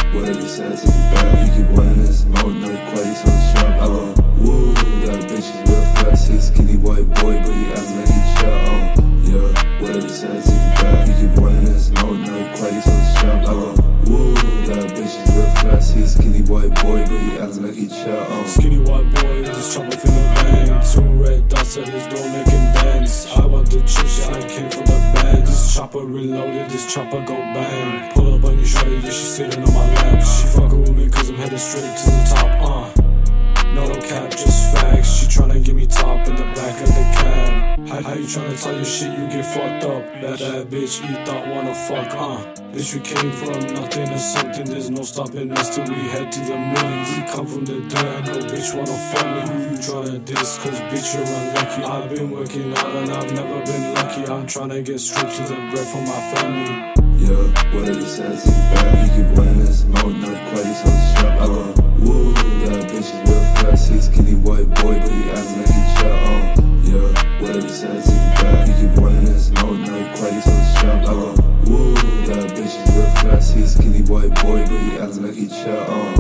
Whatever he said, take it back. He keep wanting this mode, no quality, so sharp. I go, woo, got bitches real fast. He's a skinny white boy, but he acts like he chill. Yeah, whatever he said, take it back. He keep wanting this mode, no quality, so sharp. I go, woo, got bitches real fast. He's a skinny white boy, but he acts like he chill. Skinny white boy, this chopper finna bang. 2 red dots at his door making dance. I want the chips, yeah, I came from the band. This chopper reloaded, this chopper go bang. Pull up on your shorty, yeah, she sitting on my lap. She fuckin' with me cause I'm headed straight to the top, No cap, just facts. She tryna give me top in the back of the cab. How you tryna tell your shit, you get fucked up. That bitch you thought wanna fuck, Bitch, we came from nothing to something. There's no stopping us till we head to the millions. We come from the dirt, no bitch wanna fuck me. Who you tryna diss, cause bitch you're unlucky. I've been working hard and I've never been lucky. I'm tryna get straight to the bread for my family. Yeah, whatever he says, take it back. He keep wanting this mode, no quality, so sharp. I go, woo, got bitches real fast. He's a skinny white boy, but he acts like he chill. Yeah, whatever he says, take it back. He keep wanting this mode, no quality, so sharp. I go, woo, got bitches real fast. He's a skinny white boy, but he acts like he chill.